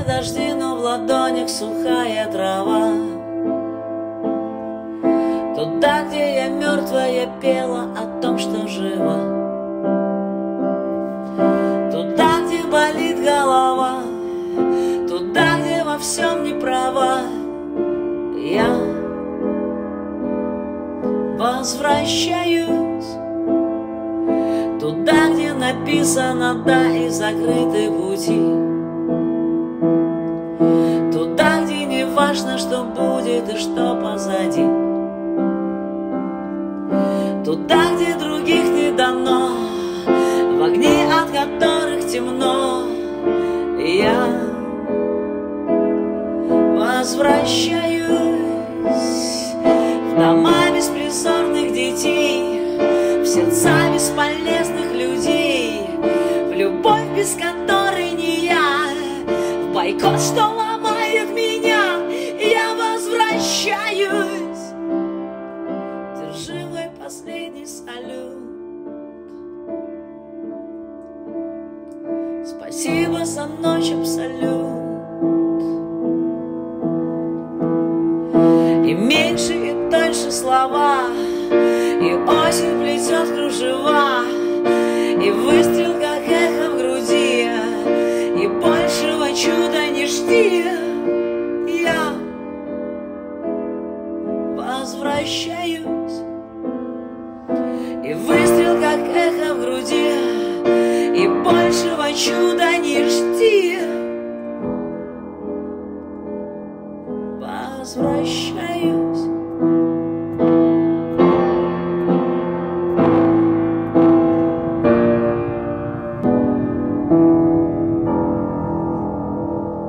дожди, но в ладонях сухая трава. Туда, где я мертвая, пела о том, что жива. Туда, где болит голова, туда, где во всем не права, я возвращаюсь. Туда, где написано «да» и закрыты пути. Туда, где не важно, что будет и что позади. Туда, где других не дано, в огни, от которых темно, я возвращаюсь в дома беспризорных детей, в сердца бесполезных людей, в любовь, без которой не я, в бойкот, что ломает меня. Я возвращаюсь. Держи мой последний салют. Спасибо за ночь, абсолют. И меньше, и тоньше слова,